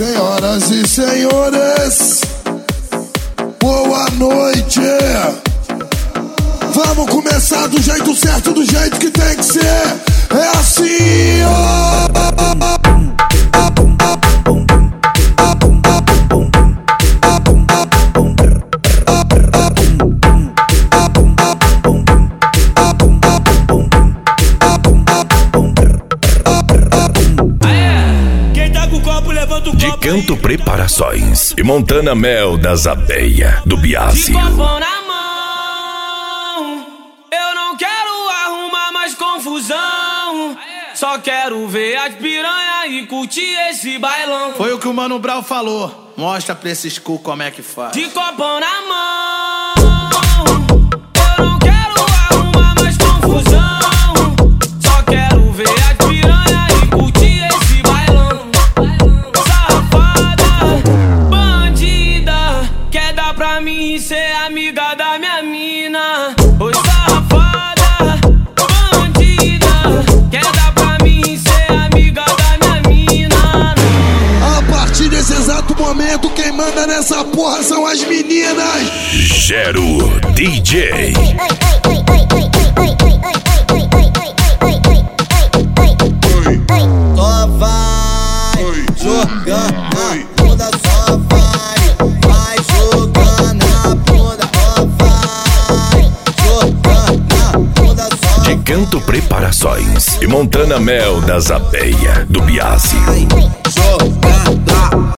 Senhoras e senhores, boa noite. Vamos começar do jeito certo, do jeito que tem que ser. É assim, ó. De Canto Preparações e Montana Mel das Abelha do Biase. De copão na mão, eu não quero arrumar mais confusão. Só quero ver as piranha e curtir esse bailão. Foi o que o Mano Brown falou. Mostra pra esses cu como é que faz. De copão na mão, eu não quero arrumar mais confusão. Só quero ver as piranha e curtir esse bailão. Safada, bandida, quer dar pra mim ser amiga da minha mina. Oi, safada, bandida, quer dar pra mim ser amiga da minha mina. A partir desse exato momento, quem manda nessa porra são as meninas. Gero DJ. Só vai jogando na bunda, só vai jogando na bunda, só vai jogando na bunda, só De Canto Preparações e Montana Mel das Abelha do Biase. vai jogando.